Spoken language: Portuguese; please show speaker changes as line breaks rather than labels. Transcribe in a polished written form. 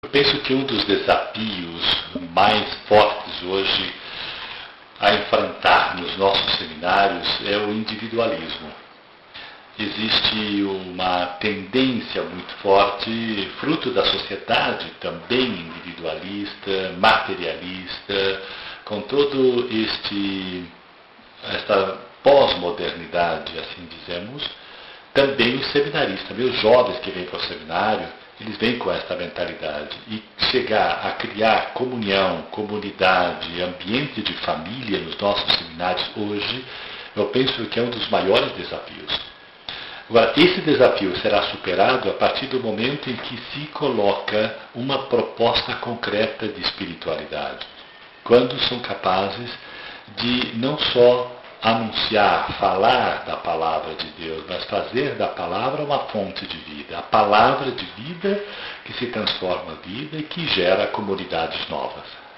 Eu penso que um dos desafios mais fortes hoje a enfrentar nos nossos seminários é o individualismo. Existe uma tendência muito forte, fruto da sociedade também individualista, materialista, com todo esta pós-modernidade, assim dizemos, também os seminaristas, meus jovens que vêm para o seminário, eles vêm com esta mentalidade. E chegar a criar comunhão, comunidade, ambiente de família nos nossos seminários hoje, eu penso que é um dos maiores desafios. Agora, esse desafio será superado a partir do momento em que se coloca uma proposta concreta de espiritualidade. Quando são capazes de não só anunciar, falar da palavra de Deus, mas fazer da palavra uma fonte de vida. A palavra de vida que se transforma em vida e que gera comunidades novas.